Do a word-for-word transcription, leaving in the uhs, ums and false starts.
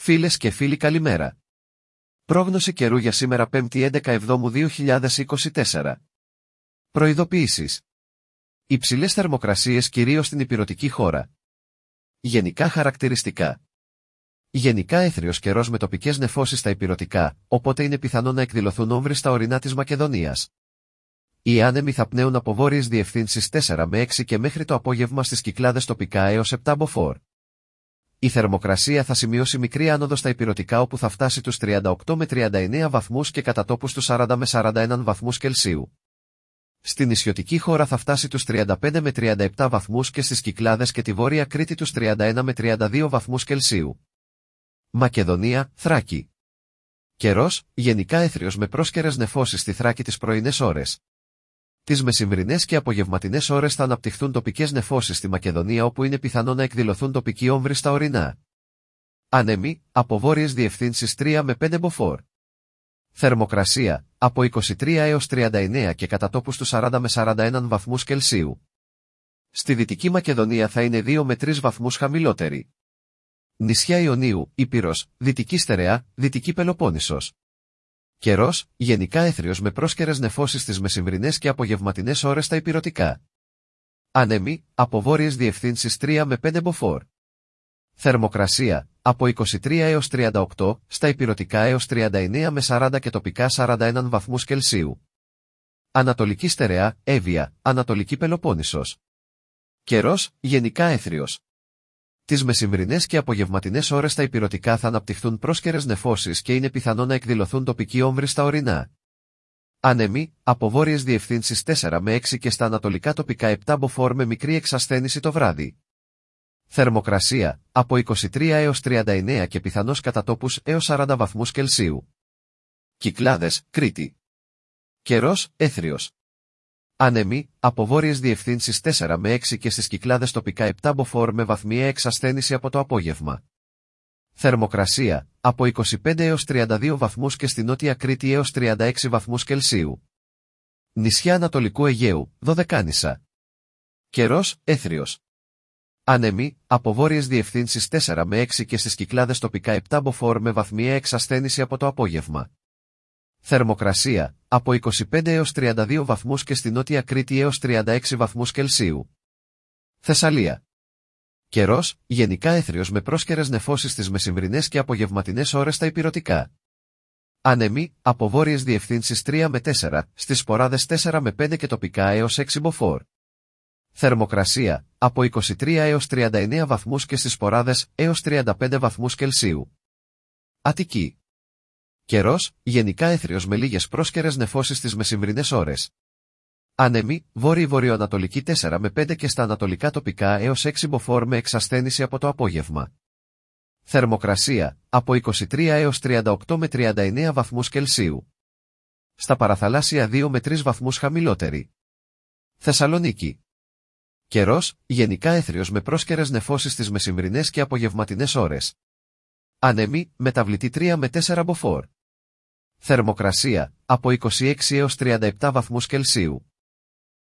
Φίλες και φίλοι, καλημέρα. Πρόγνωση καιρού για σήμερα πέμπτη έντεκα Εβδόμου δύο χιλιάδες είκοσι τέσσερα. Προειδοποιήσεις. Υψηλές θερμοκρασίες κυρίως στην ηπειρωτική χώρα. Γενικά χαρακτηριστικά. Γενικά έθριος καιρός με τοπικές νεφώσεις στα ηπειρωτικά, οπότε είναι πιθανό να εκδηλωθούν όμβροι στα ορεινά της Μακεδονίας. Οι άνεμοι θα πνέουν από βόρειες διευθύνσεις τέσσερα με έξι και μέχρι το απόγευμα στις Κυκλάδες τοπικά έως επτά μποφόρ. Η θερμοκρασία θα σημειώσει μικρή άνοδο στα ηπειρωτικά, όπου θα φτάσει τους τριάντα οκτώ με τριάντα εννέα βαθμούς και κατά τόπους τους σαράντα με σαράντα ένα βαθμούς Κελσίου. Στην νησιωτική χώρα θα φτάσει τους τριάντα πέντε με τριάντα επτά βαθμούς και στις Κυκλάδες και τη Βόρεια Κρήτη τους τριάντα ένα με τριάντα δύο βαθμούς Κελσίου. Μακεδονία, Θράκη. Καιρός, γενικά έθριος με πρόσκαιρες νεφώσεις στη Θράκη τις πρωινές ώρες. Τις μεσημβρινές και απογευματινές ώρες θα αναπτυχθούν τοπικές νεφώσεις στη Μακεδονία, όπου είναι πιθανό να εκδηλωθούν τοπικοί όμβροι στα ορεινά. Άνεμοι, από βόρειες διευθύνσεις τρία με πέντε μποφόρ. Θερμοκρασία, από είκοσι τρία έως τριάντα εννέα και κατά τόπους του σαράντα με σαράντα ένα βαθμούς Κελσίου. Στη Δυτική Μακεδονία θα είναι δύο με τρεις βαθμούς χαμηλότερη. Νησιά Ιωνίου, Ήπειρος, Δυτική Στερεά, Δυτική Πελοπόννησος. Καιρός, γενικά έθριος με πρόσκαιρες νεφώσεις στις μεσημβρινές και απογευματινές ώρες στα ηπειρωτικά. Άνεμοι, από βόρειες διευθύνσεις τρία με πέντε μποφόρ. Θερμοκρασία, από είκοσι τρία έως τριάντα οκτώ, στα ηπειρωτικά έως τριάντα εννέα με σαράντα και τοπικά σαράντα ένα βαθμούς Κελσίου. Ανατολική Στερεά, Εύβοια, Ανατολική Πελοπόννησος. Καιρός, γενικά έθριος. Τις μεσημβρινές και απογευματινές ώρες στα ηπειρωτικά θα αναπτυχθούν πρόσκαιρες νεφώσεις και είναι πιθανό να εκδηλωθούν τοπικοί όμβροι στα ορεινά. Άνεμοι, από βόρειες διευθύνσεις τέσσερα με έξι και στα ανατολικά τοπικά επτά μποφόρ με μικρή εξασθένηση το βράδυ. Θερμοκρασία, από είκοσι τρία έως τριάντα εννέα και πιθανώς κατά τόπους έως σαράντα βαθμούς Κελσίου. Κυκλάδες, Κρήτη. Καιρός, έθριος. Άνεμοι, από βόρειες διευθύνσεις τέσσερα με έξι και στις Κυκλάδες τοπικά επτά μποφόρ με βαθμιαία εξασθένηση από το απόγευμα. Θερμοκρασία, από είκοσι πέντε έως τριάντα δύο βαθμούς και στη Νότια Κρήτη έως τριάντα έξι βαθμούς Κελσίου. Νησιά Ανατολικού Αιγαίου, Δωδεκάνησα. Καιρός, έθριος. Άνεμοι, από βόρειες διευθύνσεις τέσσερα με έξι και στις Κυκλάδες τοπικά επτά μποφόρ με βαθμιαία εξασθένηση από το απόγευμα. Θερμοκρασία, από είκοσι πέντε έως τριάντα δύο βαθμούς και στη Νότια Κρήτη έως τριάντα έξι βαθμούς Κελσίου. Θεσσαλία. Καιρός, γενικά έθριος με πρόσκαιρες νεφώσεις στις μεσημβρινές και απογευματινές ώρες στα ηπειρωτικά. Άνεμοι, από βόρειες διευθύνσεις τρία με τέσσερα, στις Σποράδες τέσσερα με πέντε και τοπικά έως έξι μποφόρ. Θερμοκρασία, από είκοσι τρία έως τριάντα εννέα βαθμούς και στις Σποράδες έως τριάντα πέντε βαθμούς Κελσίου. Αττική. Καιρός, γενικά έθριος με λίγες πρόσκαιρες νεφώσεις στις μεσημβρινές ώρες. Άνεμοι, βόρειο-βορειοανατολική τέσσερα με πέντε και στα ανατολικά τοπικά έως έξι μποφόρ με εξασθένηση από το απόγευμα. Θερμοκρασία, από είκοσι τρία έως τριάντα οκτώ με τριάντα εννέα βαθμούς Κελσίου. Στα παραθαλάσσια δύο με τρεις βαθμούς χαμηλότερη. Θεσσαλονίκη. Καιρός, γενικά έθριος με πρόσκαιρες νεφώσεις στις μεσημβρινές και απογευματινές ώρες. Άνεμοι, μεταβλητή τρία με τέσσερα μποφόρ. Θερμοκρασία, από είκοσι έξι έως τριάντα επτά βαθμούς Κελσίου.